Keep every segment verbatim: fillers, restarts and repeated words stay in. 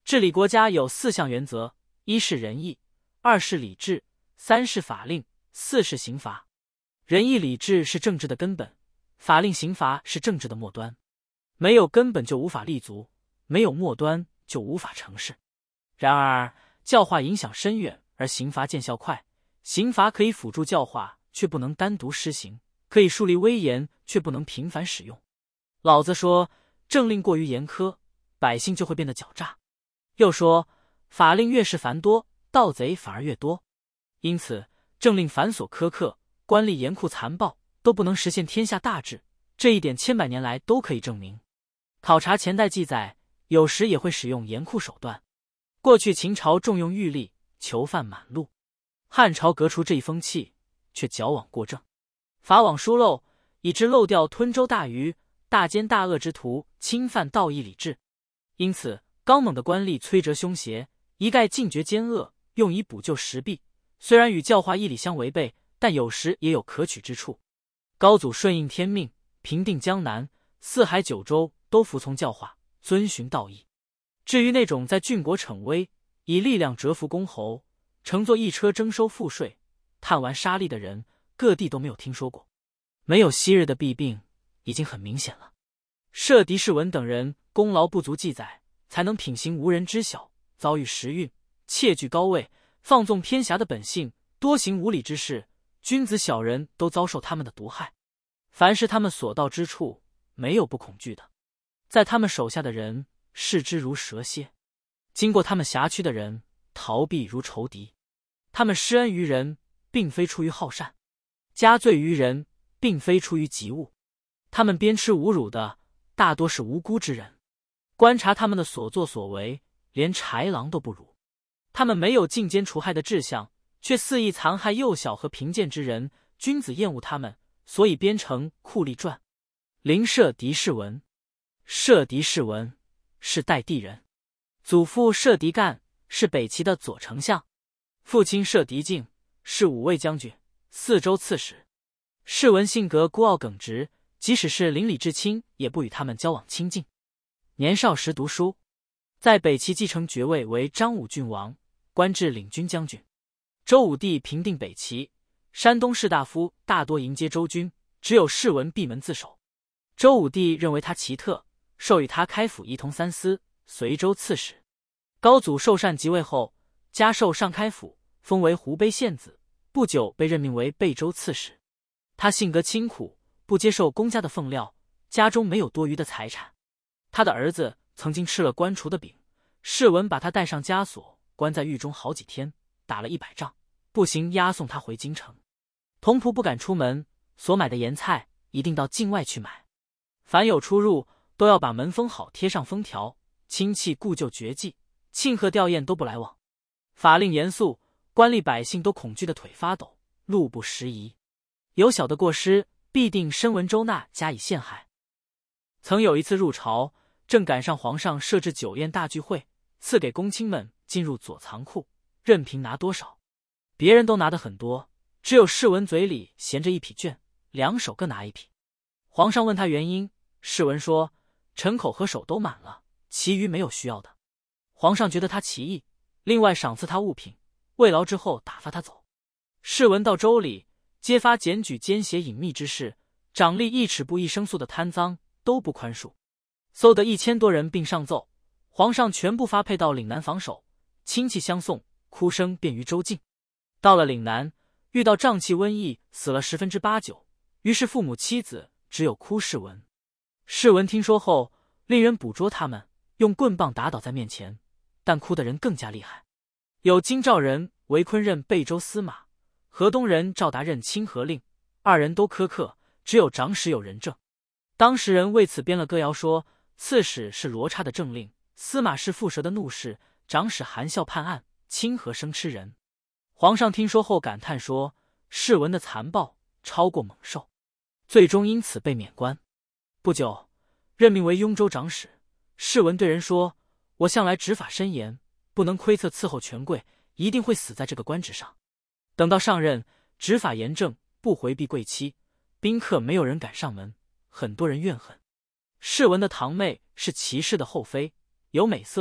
治理国家有四项原则：一是仁义，二是礼制，三是法令，四是刑罚。仁义礼制是政治的根本，法令刑罚是政治的末端。没有根本就无法立足，没有末端就无法成事。然而教化影响深远，而刑罚见效快。刑罚可以辅助教化，却不能单独施行；可以树立威严，却不能频繁使用。老子说，政令过于严苛，百姓就会变得狡诈。又说，法令越是繁多，盗贼反而越多。因此，政令繁琐苛刻，官吏严酷残暴，都不能实现天下大治。这一点千百年来都可以证明。考察前代记载，有时也会使用严酷手段。过去秦朝重用狱吏，囚犯满路；汉朝革除这一风气，却矫枉过正，法网疏漏，以致漏掉吞舟大鱼、大奸大恶之徒，侵犯道义礼制。因此，刚猛的官吏摧折凶邪，一概禁绝奸恶，用以补救时弊。虽然与教化义理相违背，但有时也有可取之处。高祖顺应天命，平定江南，四海九州都服从教化，遵循道义。至于那种在郡国逞威，以力量折服公侯，乘坐一车征收赋税、探玩杀戮的人，各地都没有听说过。没有昔日的弊病，已经很明显了。设狄士文等人功劳不足记载，才能品行无人知晓，遭遇时运，窃据高位，放纵偏狭的本性，多行无礼之事。君子小人都遭受他们的毒害。凡是他们所到之处，没有不恐惧的。在他们手下的人，视之如蛇蝎；经过他们辖区的人，逃避如仇敌。他们施恩于人，并非出于好善；加罪于人，并非出于急恶。他们鞭笞侮辱的，大多是无辜之人。观察他们的所作所为，连豺狼都不如。他们没有禁奸除害的志向，却肆意残害幼小和贫贱之人。君子厌恶他们，所以编成《酷吏传》。邻舍狄士文，舍狄士文是代地人，祖父舍狄干是北齐的左丞相，父亲舍狄敬是五位将军、四州刺史。士文性格孤傲耿直，即使是邻里至亲，也不与他们交往亲近。年少时读书，在北齐继承爵位为张武郡王，官至领军将军。周武帝平定北齐，山东士大夫大多迎接周军，只有士文闭门自守。周武帝认为他奇特，授予他开府仪同三司、随州刺史。高祖受禅即位后，加授上开府，封为湖北县子，不久被任命为贝州刺史。他性格清苦，不接受公家的奉料，家中没有多余的财产。他的儿子曾经吃了官厨的饼，士文把他带上枷锁，关在狱中好几天，打了一百仗，步行押送他回京城。童仆不敢出门，所买的盐菜一定到境外去买。凡有出入，都要把门封好，贴上封条，亲戚故旧绝迹，庆贺吊唁都不来往。法令严肃，官吏百姓都恐惧的腿发抖，路不拾遗。有小的过失，必定深闻周纳加以陷害。曾有一次入朝，正赶上皇上设置酒宴大聚会，赐给公卿们进入左藏库，任凭拿多少。别人都拿得很多，只有士文嘴里衔着一匹绢，两手各拿一匹。皇上问他原因，士文说：“臣口和手都满了，其余没有需要的。”皇上觉得他奇异，另外赏赐他物品，慰劳之后打发他走。士文到州里，揭发检举奸邪隐秘之事，掌吏一尺布一升粟的贪赃都不宽恕，搜得一千多人并上奏，皇上全部发配到岭南防守，亲戚相送，哭声遍于州境。到了岭南，遇到瘴气瘟疫，死了十分之八九，于是父母妻子只有哭士文。士文听说后，令人捕捉他们，用棍棒打倒在面前，但哭的人更加厉害。有京兆人韦坤任贝州司马，河东人赵达任清河令，二人都苛刻，只有长史有仁政。当时人为此编了歌谣，说刺史是罗刹的政令，司马是蝮蛇的怒视，长史含笑判案，清河生吃人。皇上听说后感叹说，士文的残暴超过猛兽，最终因此被免官。不久，任命为雍州长史。士文对人说：“我向来执法森严，不能窥测伺候权贵，一定会死在这个官职上。”等到上任，执法严正，不回避贵戚，宾客没有人敢上门，很多人怨恨。士文的堂妹是齐氏的后妃，有美色，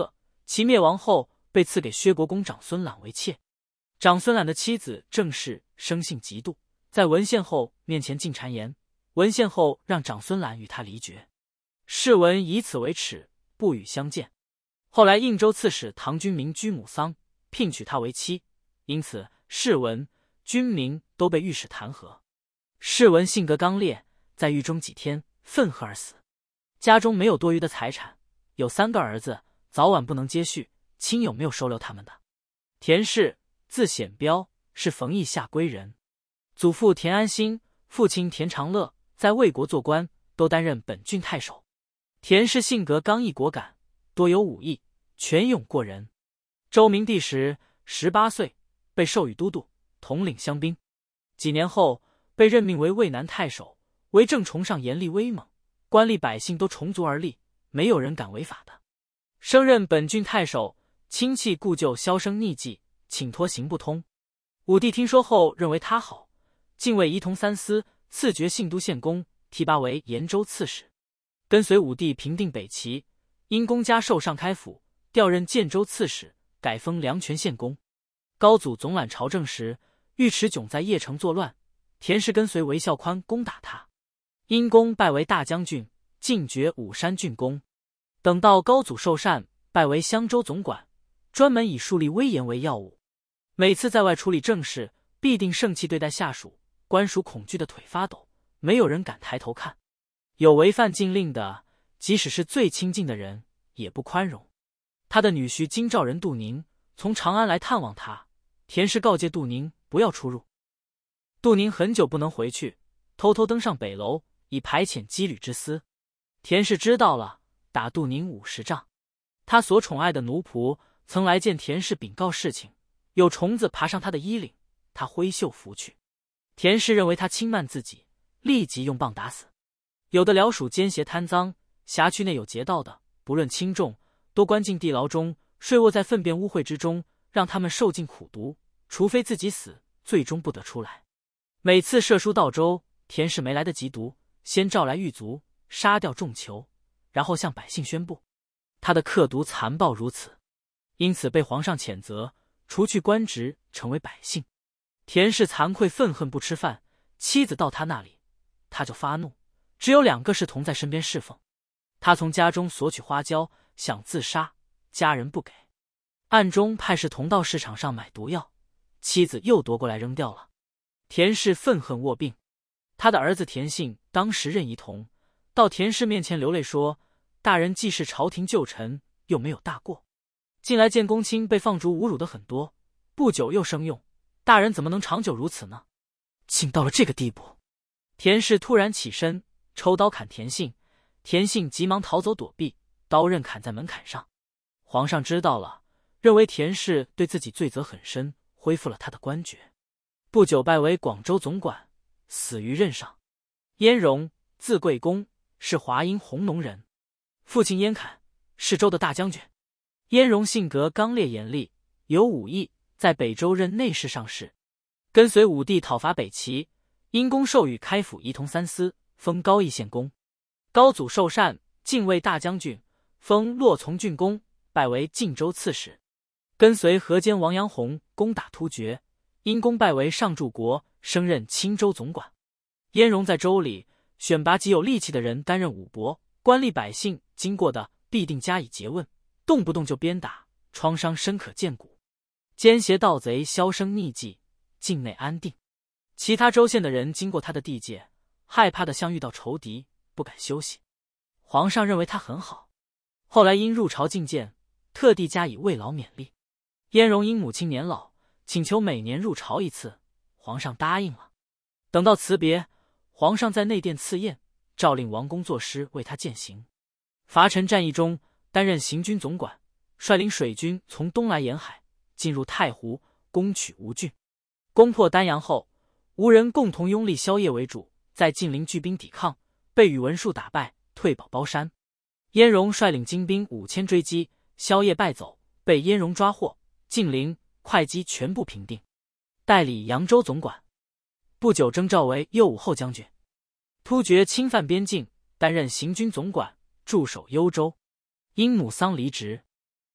其灭亡后，被赐给薛国公长孙览为妾。长孙览的妻子郑氏生性嫉妒，在文献后面前进谗言，文献后让长孙览与他离绝。世文以此为耻，不与相见。后来应州刺史唐君明居母丧，聘娶她为妻，因此世文、君明都被御史弹劾。世文性格刚烈，在狱中几天愤恨而死。家中没有多余的财产，有三个儿子，早晚不能接续，亲友没有收留他们的。田氏字显彪，是冯异下归人，祖父田安心，父亲田长乐在魏国做官，都担任本郡太守。田氏性格刚毅果敢，多有武艺，权勇过人。周明帝时十八岁，被授予都督，统领乡兵。几年后被任命为渭南太守，为政崇尚严厉威猛，官吏百姓都从足而立，没有人敢违法的。升任本郡太守，亲戚故旧销声匿迹，请托行不通。武帝听说后认为他好，进位仪同三司，赐爵信都县公，提拔为延州刺史。跟随武帝平定北齐，因公加授上开府，调任建州刺史，改封梁泉县公。高祖总揽朝政时，尉迟迥在邺城作乱，田氏跟随韦孝宽攻打他，因公拜为大将军，进爵武山郡公。等到高祖受禅，拜为襄州总管，专门以树立威严为要务。每次在外处理政事，必定盛气对待下属，官属恐惧的腿发抖，没有人敢抬头看。有违犯禁令的，即使是最亲近的人，也不宽容。他的女婿京兆人杜宁从长安来探望他，田氏告诫杜宁不要出入。杜宁很久不能回去，偷偷登上北楼，以排遣羁旅之私。田氏知道了，打杜宁五十杖。他所宠爱的奴仆曾来见田氏禀告事情，有虫子爬上他的衣领，他挥袖拂去。田氏认为他轻慢自己，立即用棒打死。有的僚属奸邪贪赃，辖区内有劫盗的，不论轻重，都关进地牢中，睡卧在粪便污秽之中，让他们受尽苦毒，除非自己死，最终不得出来。每次射书到州，田氏没来得及读，先召来狱卒，杀掉众囚，然后向百姓宣布，他的刻毒残暴如此，因此被皇上谴责，除去官职，成为百姓。田氏惭愧愤恨，不吃饭，妻子到他那里，他就发怒。只有两个侍童在身边侍奉，他从家中索取花椒，想自杀，家人不给，暗中派侍童到市场上买毒药，妻子又夺过来扔掉了。田氏愤恨卧病，他的儿子田信当时任仪同，到田氏面前流泪说，大人既是朝廷旧臣，又没有大过，近来见公卿被放逐侮辱的很多，不久又升用，大人怎么能长久如此呢？竟到了这个地步。田氏突然起身，抽刀砍田信，田信急忙逃走躲避，刀刃砍在门槛上。皇上知道了，认为田氏对自己罪责很深，恢复了他的官爵。不久拜为广州总管，死于任上。燕荣，字贵公，是华阴弘农人，父亲燕侃是州的大将军。燕荣性格刚烈严厉，有武艺，在北州任内侍上士，跟随武帝讨伐北齐，因公授予开府仪同三司，封高邑县公。高祖受禅，进位大将军，封洛从郡公，拜为晋州刺史。跟随河间王阳洪攻打突厥，因公拜为上柱国，升任青州总管。燕荣在州里选拔极有力气的人担任武伯，官吏百姓经过的必定加以诘问，动不动就鞭打，创伤深可见骨。奸邪盗贼销声匿迹，境内安定。其他州县的人经过他的地界，害怕的像遇到仇敌，不敢休息。皇上认为他很好，后来因入朝觐见，特地加以慰劳勉励。燕荣因母亲年老，请求每年入朝一次，皇上答应了。等到辞别，皇上在内殿赐宴，诏令王公作诗为他饯行。伐陈战役中担任行军总管，率领水军从东来沿海，进入太湖，攻取吴郡。攻破丹阳后，吴人共同拥立萧邺为主，在晋陵聚兵抵抗，被宇文述打败，退保包山。燕荣率领精兵五千追击，萧邺败走，被燕荣抓获，晋陵、会稽全部平定，代理扬州总管。不久征召为右武后将军。突厥侵犯边境，担任行军总管，驻守幽州。因母丧离职。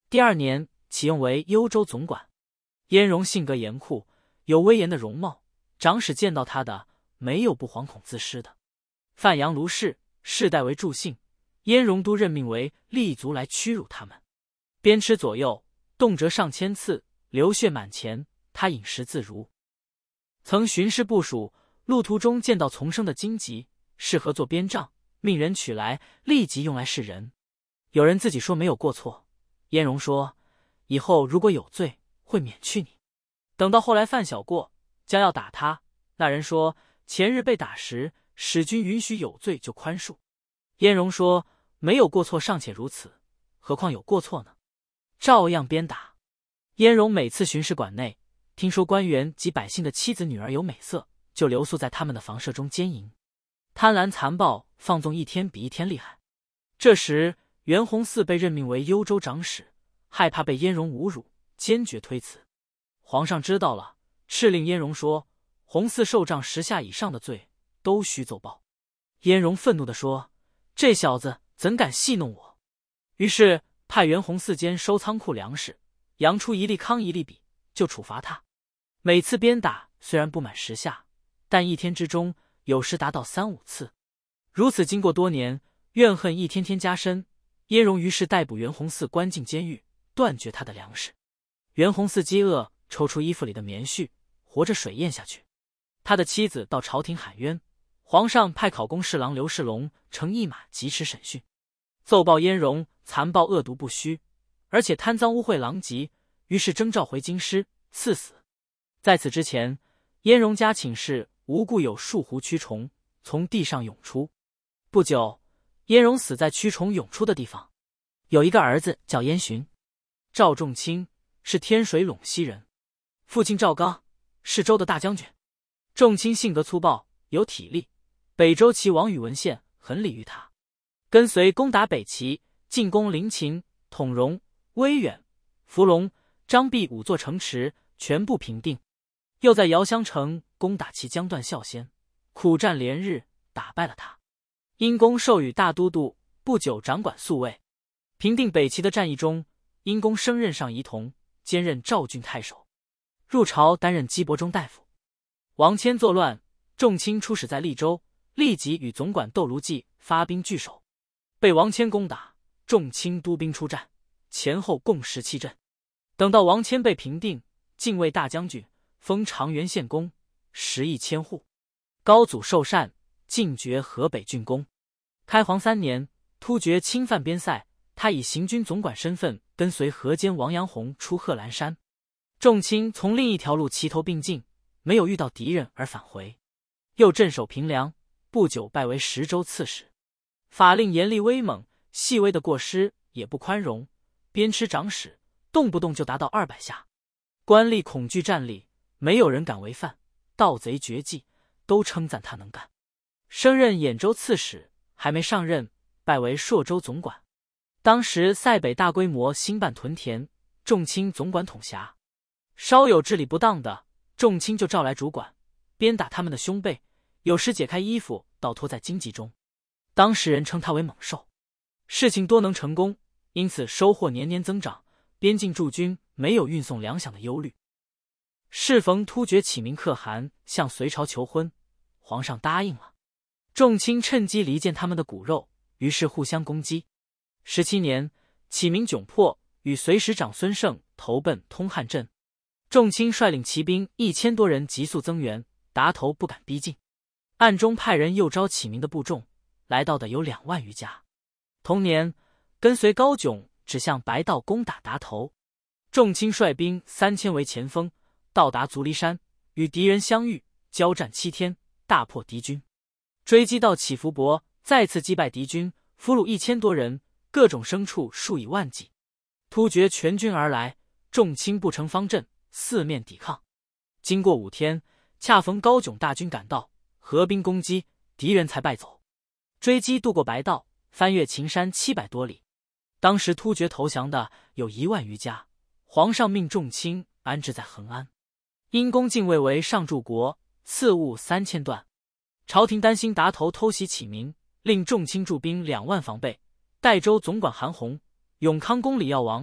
第二年启用为幽州总管。燕荣性格严酷，有威严的容貌，长史见到他的没有不惶恐自失的。范阳卢氏世代为助姓，燕荣都任命为立足来屈辱他们。鞭笞左右，动辄上千次，流血满前，他饮食自如。曾巡视部署，路途中见到丛生的荆棘，适合做鞭杖，命人取来，立即用来示人。有人自己说没有过错，燕荣说以后如果有罪，会免去你。等到后来犯小过，将要打他，那人说前日被打时，使君允许有罪就宽恕。燕荣说没有过错尚且如此，何况有过错呢？照样鞭打。燕荣每次巡视馆内，听说官员及百姓的妻子女儿有美色，就留宿在他们的房舍中奸淫，贪婪残暴，放纵一天比一天厉害。这时袁弘嗣被任命为幽州长史，害怕被燕荣侮辱，坚决推辞。皇上知道了，敕令燕荣说弘嗣受杖十下以上的罪都须奏报。燕荣愤怒地说，这小子怎敢戏弄我？于是派袁弘嗣监收仓库粮食，扬出一粒糠一粒笔，就处罚他。每次鞭打虽然不满十下，但一天之中有时达到三五次。如此经过多年，怨恨一天天加深。燕荣于是逮捕袁弘嗣，关进监狱，断绝他的粮食。袁弘嗣饥饿，抽出衣服里的棉絮，活着水咽下去。他的妻子到朝廷喊冤，皇上派考功侍郎刘世龙乘一马疾驰审讯，奏报燕荣残暴恶毒不虚，而且贪赃污秽狼藉，于是征召回京师，赐死。在此之前，燕荣家寝室无故有数狐蛆虫从地上涌出。不久，燕荣死在蛆虫涌出的地方。有一个儿子叫燕洵，赵仲卿是天水陇西人，父亲赵刚是州的大将军。仲卿性格粗暴，有体力，北周齐王宇文宪很礼遇他，跟随攻打北齐，进攻临秦、统荣、威远、伏龙、张弼五座城池，全部平定。又在遥襄城攻打其将段孝先，苦战连日，打败了他。因公授予大都督，不久掌管宿卫。平定北齐的战役中，因公升任上仪同，兼任赵郡太守。入朝担任击帛中大夫。王谦作乱，仲卿出使在利州，立即与总管窦卢济发兵拒守，被王谦攻打。仲卿督兵出战，前后共十七阵。等到王谦被平定，禁卫大将军，封长垣县公，食邑千户。高祖受禅，进爵河北郡公。开皇三年，突厥侵犯边塞，他以行军总管身份跟随河间王阳洪出贺兰山。仲卿从另一条路齐头并进，没有遇到敌人而返回。又镇守平凉，不久拜为十州刺史。法令严厉威猛，细微的过失也不宽容，鞭笞长史动不动就达到二百下。官吏恐惧战栗，没有人敢违犯，盗贼绝技都称赞他能干。升任兖州刺史，还没上任，拜为朔州总管。当时塞北大规模兴办屯田，仲卿总管统辖。稍有治理不当的，仲卿就召来主管，鞭打他们的胸背，有时解开衣服倒拖在荆棘中。当时人称他为猛兽。事情多能成功，因此收获年年增长，边境驻军没有运送粮饷的忧虑。适逢突厥启明可汗向隋朝求婚，皇上答应了。仲卿趁机离间他们的骨肉，于是互相攻击。十七年，启明窘迫，与隋使长孙晟投奔通汉镇。仲卿率领骑兵一千多人急速增援，达头不敢逼近，暗中派人诱招启明的部众，来到的有两万余家。同年，跟随高迥指向白道攻打达头。仲卿率兵三千为前锋，到达足离山，与敌人相遇，交战七天，大破敌军。追击到乞伏伯，再次击败敌军，俘虏一千多人，各种牲畜数以万计。突厥全军而来，仲卿不成方阵，四面抵抗。经过五天，恰逢高迥大军赶到，合兵攻击，敌人才败走。追击渡过白道，翻越秦山七百多里。当时突厥投降的有一万余家，皇上命仲卿安置在恒安。因公进位为上柱国，赐物三千段。朝廷担心达头偷袭启明，令仲卿驻兵两万防备。代州总管韩弘、永康公李耀王、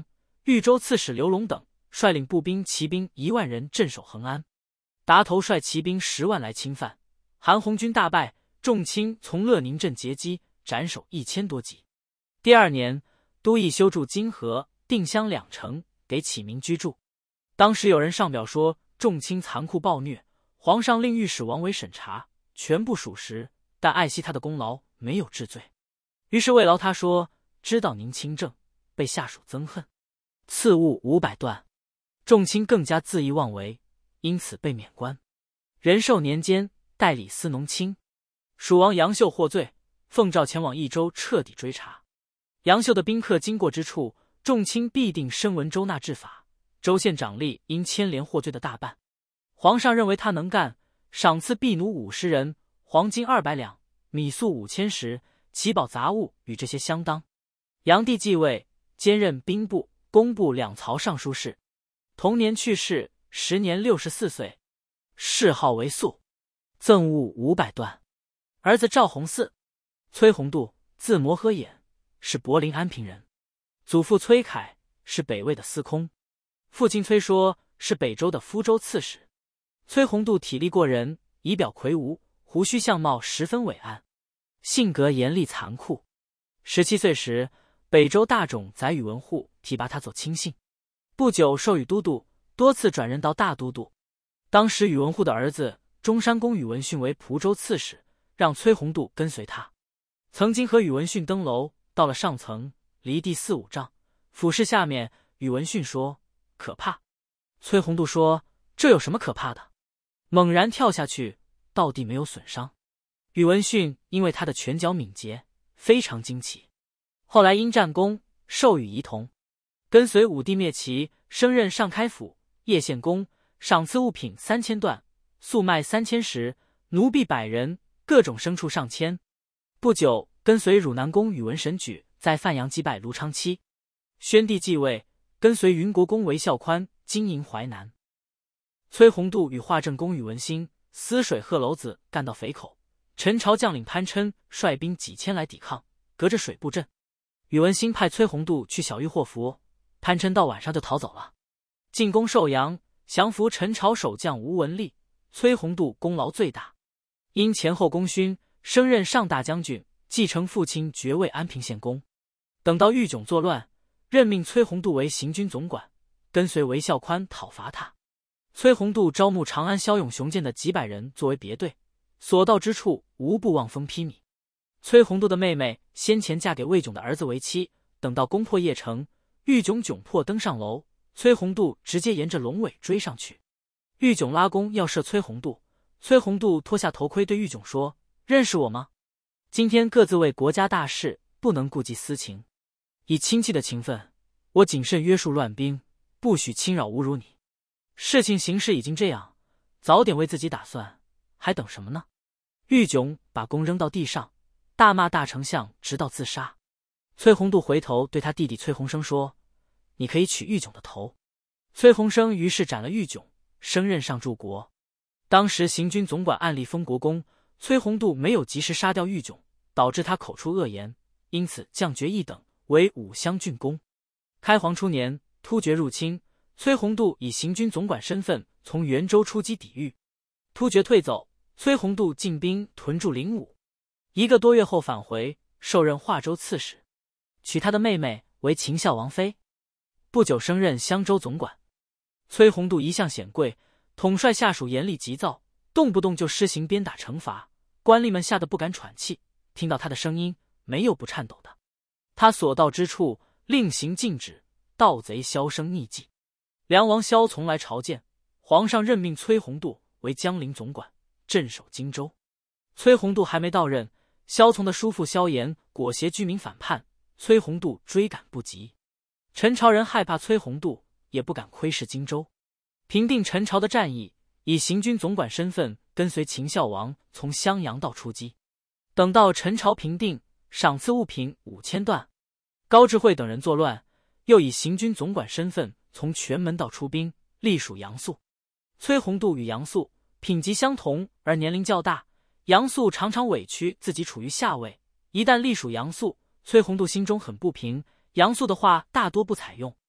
豫州刺史刘龙等率领步兵、骑兵一万人镇守恒安。达头率骑兵十万来侵犯，韩红军大败，众卿从乐宁镇截击，斩首一千多级。第二年，都邑修筑金河、定襄两城，给启民居住。当时有人上表说众卿残酷暴虐，皇上令御史王维审查，全部属实，但爱惜他的功劳，没有治罪。于是慰劳他说：“知道您清正，被下属憎恨，赐物五百段。”众卿更加恣意妄为，因此被免官。仁寿年间，代理司农卿。蜀王杨秀获罪，奉诏前往益州彻底追查。杨秀的宾客经过之处，众卿必定声闻周纳治法，州县长吏因牵连获罪的大半。皇上认为他能干，赏赐婢奴五十人，黄金二百两，米粟五千石，奇宝杂物与这些相当。杨帝继位，兼任兵部、工部两曹尚书事。同年去世，时年六十四岁，谥号为肃，赠物五百段。儿子赵弘嗣，崔弘度，字摩诃衍，是柏林安平人。祖父崔凯是北魏的司空，父亲崔说是北周的夫州刺史。崔弘度体力过人，仪表魁梧，胡须相貌十分伟岸，性格严厉残酷。十七岁时，北周大冢宰宇文护提拔他做亲信，不久授予都督，多次转任到大都督。当时宇文护的儿子中山公宇文训为蒲州刺史，让崔弘度跟随他。曾经和宇文训登楼，到了上层，离地四五丈，俯视下面，宇文训说：“可怕。”崔弘度说：“这有什么可怕的？”猛然跳下去，到地没有损伤。宇文训因为他的拳脚敏捷，非常惊奇。后来因战功，授予仪同，跟随武帝灭齐，升任上开府、叶县公，赏赐物品三千段，粟麦三千石，奴婢百人，各种牲畜上千。不久，跟随汝南公宇文神举在范阳击败卢昌期。宣帝继位，跟随云国公韦孝宽经营淮南。崔弘度与化政公宇文新、泗水贺楼子干到匪口，陈朝将领潘琛率兵几千来抵抗，隔着水布阵。宇文新派崔弘度去小玉祸福，潘琛到晚上就逃走了。进攻寿阳，降服陈朝守将吴文立，崔弘度功劳最大，因前后功勋，升任上大将军，继承父亲爵位安平县公。等到豫迥作乱，任命崔弘度为行军总管，跟随韦孝宽讨伐他。崔弘度招募长安骁勇雄健的几百人作为别队，所到之处无不望风披靡。崔弘度的妹妹先前嫁给魏炯的儿子为妻，等到攻破邺城，豫迥窘迫登上楼，崔弘度直接沿着龙尾追上去。豫迥拉弓要射崔弘度，崔弘度脱下头盔对豫迥说：“认识我吗？今天各自为国家大事，不能顾及私情，以亲戚的情分，我谨慎约束乱兵，不许侵扰侮辱你。事情形势已经这样，早点为自己打算，还等什么呢？”豫迥把弓扔到地上，大骂大丞相，直到自杀。崔弘度回头对他弟弟崔弘生说：“你可以取豫迥的头。”崔弘生于是斩了豫迥，升任上柱国。当时行军总管暗立封国公，崔弘度没有及时杀掉豫迥，导致他口出恶言，因此降爵一等，为武乡郡公。开皇初年，突厥入侵，崔弘度以行军总管身份从元州出击抵御，突厥退走，崔弘度进兵屯驻灵武，一个多月后返回，受任华州刺史，娶他的妹妹为秦孝王妃。不久升任襄州总管。崔弘度一向显贵，统帅下属严厉急躁，动不动就施行鞭打惩罚，官吏们吓得不敢喘气，听到他的声音，没有不颤抖的。他所到之处，令行禁止，盗贼销声匿迹。梁王萧从来朝见，皇上任命崔弘度为江陵总管，镇守荆州。崔弘度还没到任，萧从的叔父萧衍裹挟居民反叛，崔弘度追赶不及。陈朝人害怕崔弘度，也不敢窥视荆州。平定陈朝的战役，以行军总管身份跟随秦孝王从襄阳道出击。等到陈朝平定，赏赐物品五千段。高智慧等人作乱，又以行军总管身份从泉门道出兵，隶属杨素。崔弘度与杨素品级相同，而年龄较大，杨素常常委屈自己处于下位，一旦隶属杨素，崔弘度心中很不平，杨素的话大多不采用。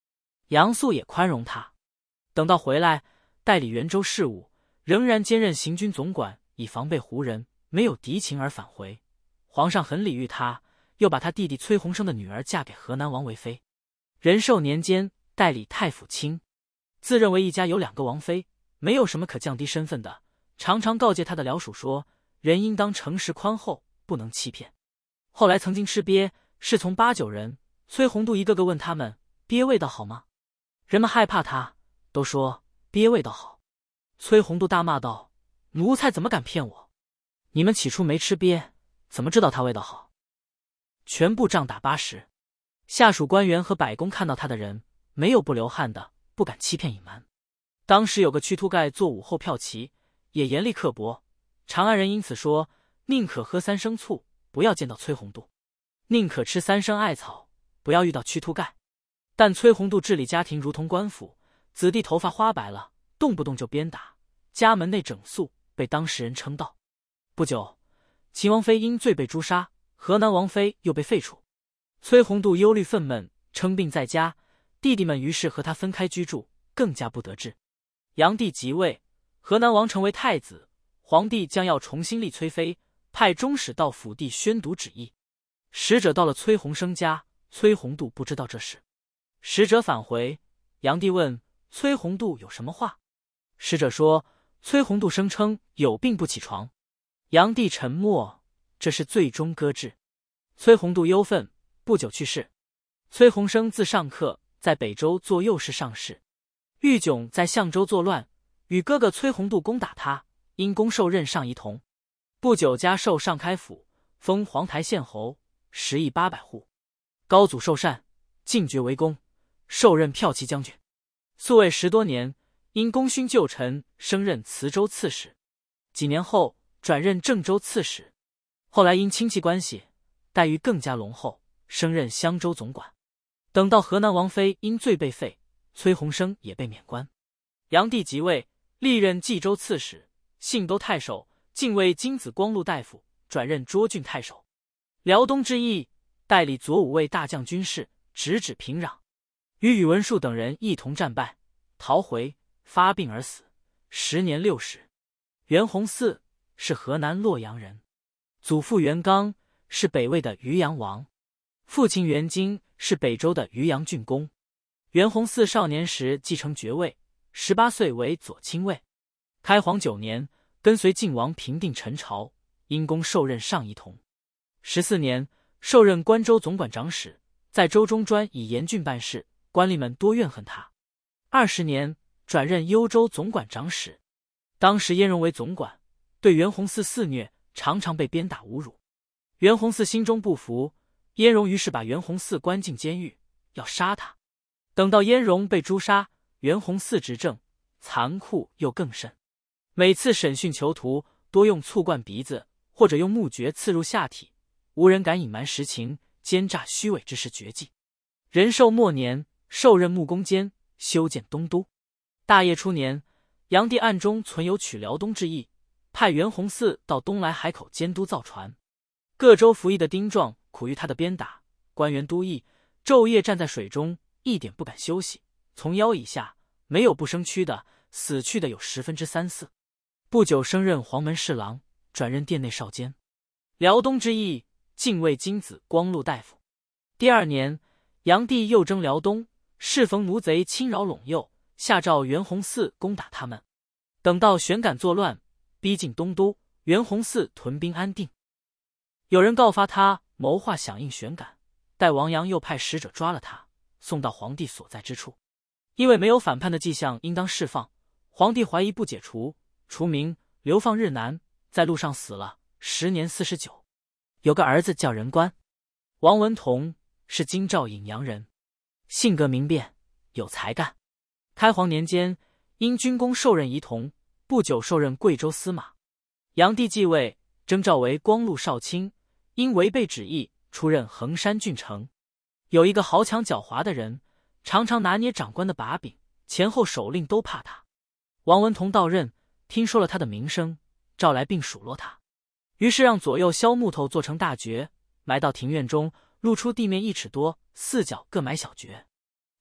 杨素也宽容他。等到回来代理元州事务，仍然兼任行军总管，以防备胡人没有敌情而返回。皇上很礼遇他，又把他弟弟崔弘生的女儿嫁给河南王为妃。仁寿年间代理太府卿，自认为一家有两个王妃，没有什么可降低身份的，常常告诫他的僚属说，人应当诚实宽厚，不能欺骗。后来曾经吃鳖，侍从八九人，崔弘度一个个问他们，鳖味道好吗？人们害怕他，都说鳖味道好。崔弘度大骂道，奴才怎么敢骗我？你们起初没吃鳖，怎么知道它味道好？全部杖打八十。下属官员和百工看到他的人，没有不流汗的，不敢欺骗隐瞒。当时有个屈突盖做武后骠骑，也严厉刻薄。长安人因此说，宁可喝三升醋，不要见到崔弘度；宁可吃三升艾草，不要遇到屈突盖。但崔弘度治理家庭如同官府，子弟头发花白了，动不动就鞭打，家门内整肃，被当时人称道。不久，秦王妃因罪被诛杀，河南王妃又被废除。崔弘度忧虑愤懑，称病在家，弟弟们于是和他分开居住，更加不得志。炀帝即位，河南王成为太子，皇帝将要重新立崔妃，派中使到府地宣读旨意。使者到了崔弘生家，崔弘度不知道这事。使者返回，炀帝问崔弘度有什么话。使者说，崔弘度声称有病不起床。炀帝沉默，这是最终搁置。崔弘度忧愤，不久去世。崔弘生自上客，在北周做右侍上士。豫迥在相州作乱，与哥哥崔弘度攻打他，因功受任上仪同。不久加授上开府，封黄台县侯，食邑八百户。高祖受禅，进爵为公，授任骠骑将军。素位十多年，因功勋旧臣，升任磁州刺史。几年后转任郑州刺史。后来因亲戚关系，待遇更加隆厚，升任襄州总管。等到河南王妃因罪被废，崔弘生也被免官。炀帝即位，历任冀州刺史、信都太守、禁卫金子光禄大夫，转任涿郡太守。辽东之役，代理左武卫大将军事，直指平壤，与宇文述等人一同战败，逃回，发病而死，时年六十。袁弘嗣是河南洛阳人，祖父袁刚是北魏的渔阳王，父亲袁京是北周的渔阳郡公。袁弘嗣少年时继承爵位，十八岁为左亲卫。开皇九年，跟随晋王平定陈朝，因功受任上仪同。十四年，受任关州总管长史，在州中专以严峻办事，官吏们多怨恨他。二十年，转任幽州总管长史。当时燕荣为总管，对袁弘嗣肆虐，常常被鞭打侮辱。袁弘嗣心中不服，燕荣于是把袁弘嗣关进监狱，要杀他。等到燕荣被诛杀，袁弘嗣执政，残酷又更甚。每次审讯囚徒，多用醋灌鼻子，或者用木橛刺入下体，无人敢隐瞒实情，奸诈虚伪之事绝迹。仁寿末年，受任木工监，修建东都。大业初年，炀帝暗中存有取辽东之意，派袁弘嗣到东来海口监督造船。各州服役的丁壮苦于他的鞭打，官员都邑昼夜站在水中，一点不敢休息，从腰以下没有不生蛆的，死去的有十分之三四。不久升任黄门侍郎，转任殿内少监。辽东之役，禁卫金子光禄大夫。第二年，炀帝又征辽东，适逢奴贼侵扰陇右，下诏袁弘嗣攻打他们。等到玄感作乱，逼近东都，袁弘嗣屯兵安定。有人告发他谋划响应玄感，代王阳又派使者抓了他，送到皇帝所在之处。因为没有反叛的迹象，应当释放。皇帝怀疑不解除，除名，流放日南，在路上死了，时年四十九。有个儿子叫仁官，王文同是京兆颍阳人，性格明辨，有才干。开皇年间，因军功受任仪同，不久受任贵州司马。炀帝继位，征召为光禄少卿，因违背旨意，出任衡山郡丞。有一个豪强狡猾的人，常常拿捏长官的把柄，前后首令都怕他。王文同到任，听说了他的名声，召来并数落他。于是让左右削木头做成大橛，埋到庭院中，露出地面一尺多，四角各埋小橛。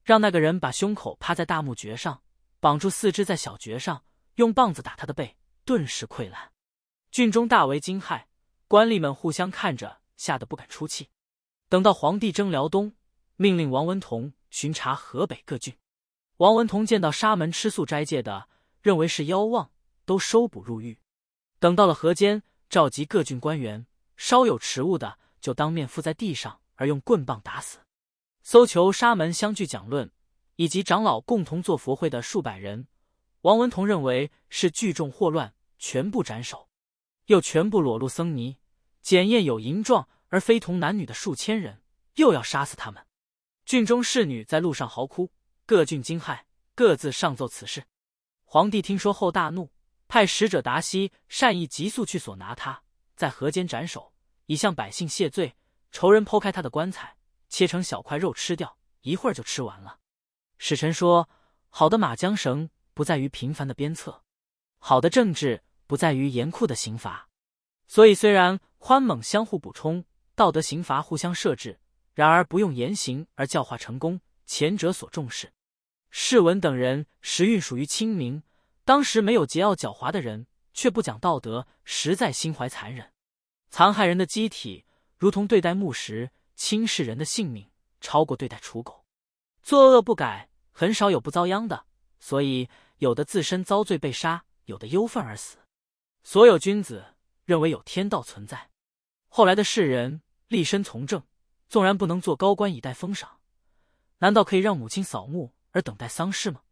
让那个人把胸口趴在大木橛上，绑住四肢在小橛上，用棒子打他的背，顿时溃烂。郡中大为惊骇，官吏们互相看着，吓得不敢出气。等到皇帝征辽东，命令王文同巡查河北各郡。王文同见到沙门吃素斋戒的，认为是妖妄，都收捕入狱。等到了河间，召集各郡官员，稍有迟误的，就当面伏在地上，而用棍棒打死。搜求沙门相聚讲论，以及长老共同做佛会的数百人，王文同认为是聚众祸乱，全部斩首，又全部裸露僧尼，检验有淫状而非同男女的数千人，又要杀死他们。郡中侍女在路上嚎哭，各郡惊骇，各自上奏此事。皇帝听说后大怒，派使者达西善意急速去所拿他，在河间斩首，以向百姓谢罪。仇人剖开他的棺材，切成小块肉吃掉，一会儿就吃完了。使臣说，好的马缰绳不在于频繁的鞭策，好的政治不在于严酷的刑罚。所以虽然宽猛相互补充，道德刑罚互相设置，然而不用严刑而教化成功，前者所重视。士文等人时运属于清明，当时没有桀骜狡猾的人，却不讲道德，实在心怀残忍。残害人的机体，如同对待木石，轻视人的性命，超过对待刍狗。作恶不改，很少有不遭殃的，所以有的自身遭罪被杀，有的忧愤而死。所有君子认为有天道存在。后来的士人立身从政，纵然不能做高官以待封赏，难道可以让母亲扫墓而等待丧事吗？